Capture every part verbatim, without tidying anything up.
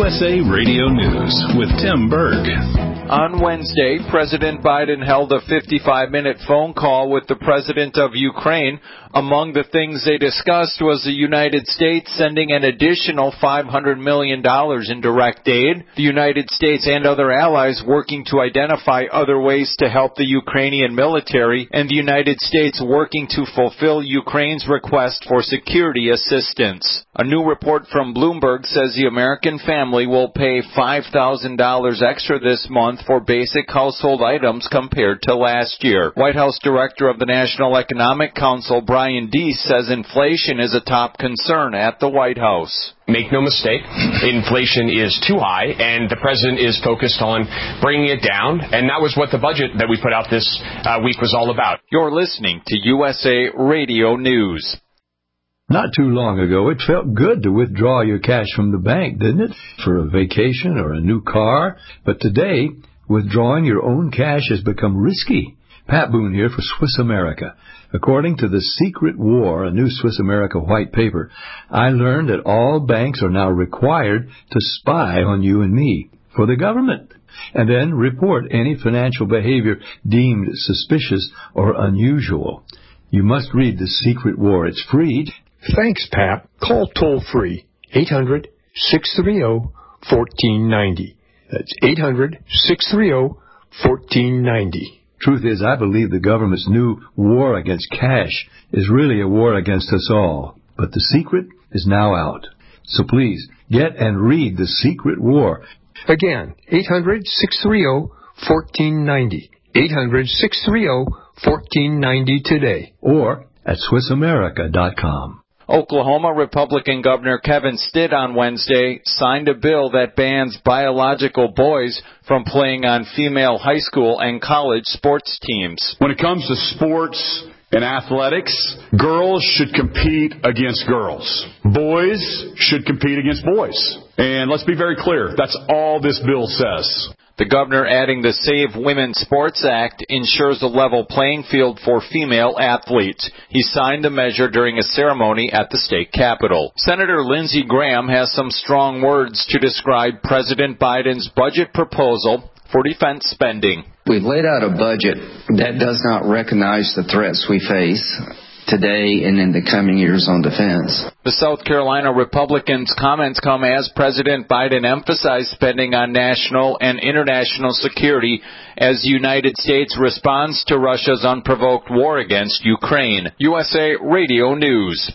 U S A Radio News with Tim Berg. On Wednesday, President Biden held a fifty-five minute phone call with the president of Ukraine. Among the things they discussed was the United States sending an additional five hundred million dollars in direct aid, the United States and other allies working to identify other ways to help the Ukrainian military, and the United States working to fulfill Ukraine's request for security assistance. A new report from Bloomberg says the American family will pay five thousand dollars extra this month for basic household items compared to last year. White House Director of the National Economic Council, Brian Deese, says inflation is a top concern at the White House. Make no mistake, inflation is too high, and the president is focused on bringing it down, and that was what the budget that we put out this uh, week was all about. You're listening to U S A Radio News. Not too long ago, it felt good to withdraw your cash from the bank, didn't it? For a vacation or a new car. But today, withdrawing your own cash has become risky. Pat Boone here for Swiss America. According to The Secret War, a new Swiss America white paper, I learned that all banks are now required to spy on you and me for the government, and then report any financial behavior deemed suspicious or unusual. You must read The Secret War. It's free. Thanks, Pat. Call toll-free eight hundred, six three zero, one four nine zero. That's eight hundred, six three zero, one four nine zero. Truth is, I believe the government's new war against cash is really a war against us all. But the secret is now out. So please, get and read The Secret War. Again, eight hundred, six three zero, one four nine zero. eight hundred, six three zero, one four nine zero today. Or at Swiss America dot com. Oklahoma Republican Governor Kevin Stitt on Wednesday signed a bill that bans biological boys from playing on female high school and college sports teams. When it comes to sports and athletics, girls should compete against girls. Boys should compete against boys. And let's be very clear, that's all this bill says. The governor adding the Save Women Sports Act ensures a level playing field for female athletes. He signed the measure during a ceremony at the state capitol. Senator Lindsey Graham has some strong words to describe President Biden's budget proposal for defense spending. We've laid out a budget that does not recognize the threats we face today and in the coming years on defense. The South Carolina Republicans' comments come as President Biden emphasized spending on national and international security as the United States responds to Russia's unprovoked war against Ukraine. U S A Radio News.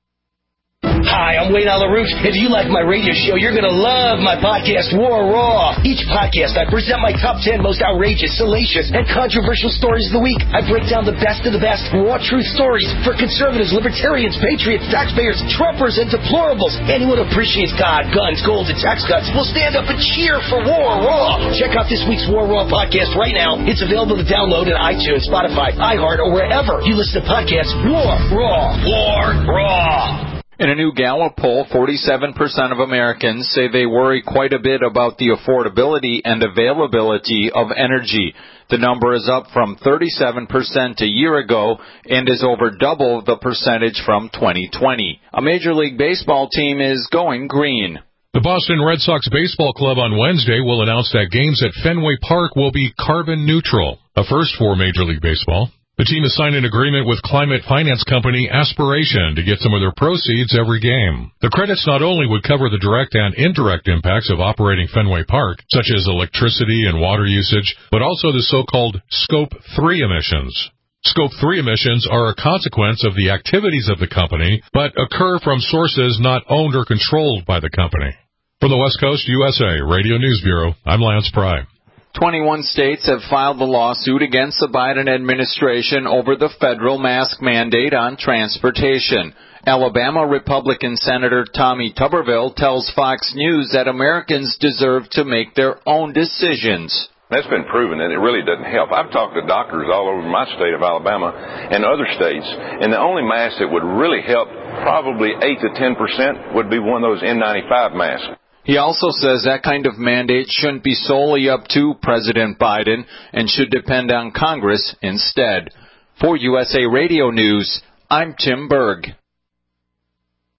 Hi, I'm Wayne LaRouche. If you like my radio show, you're going to love my podcast, War Raw. Each podcast, I present my top ten most outrageous, salacious, and controversial stories of the week. I break down the best of the best raw truth stories for conservatives, libertarians, patriots, taxpayers, Trumpers, and deplorables. Anyone who appreciates God, guns, gold, and tax cuts will stand up and cheer for War Raw. Check out this week's War Raw podcast right now. It's available to download on iTunes, Spotify, iHeart, or wherever you listen to podcasts. War Raw. War Raw. In a new Gallup poll, forty-seven percent of Americans say they worry quite a bit about the affordability and availability of energy. The number is up from thirty-seven percent a year ago and is over double the percentage from twenty twenty. A Major League Baseball team is going green. The Boston Red Sox Baseball Club on Wednesday will announce that games at Fenway Park will be carbon neutral, a first for Major League Baseball. The team has signed an agreement with climate finance company Aspiration to get some of their proceeds every game. The credits not only would cover the direct and indirect impacts of operating Fenway Park, such as electricity and water usage, but also the so-called Scope three emissions. Scope three emissions are a consequence of the activities of the company, but occur from sources not owned or controlled by the company. From the West Coast, U S A Radio News Bureau, I'm Lance Pry. twenty-one states have filed the lawsuit against the Biden administration over the federal mask mandate on transportation. Alabama Republican Senator Tommy Tuberville tells Fox News that Americans deserve to make their own decisions. That's been proven, and it really doesn't help. I've talked to doctors all over my state of Alabama and other states, and the only mask that would really help, probably eight to ten percent, would be one of those N ninety-five masks. He also says that kind of mandate shouldn't be solely up to President Biden and should depend on Congress instead. For U S A Radio News, I'm Tim Berg.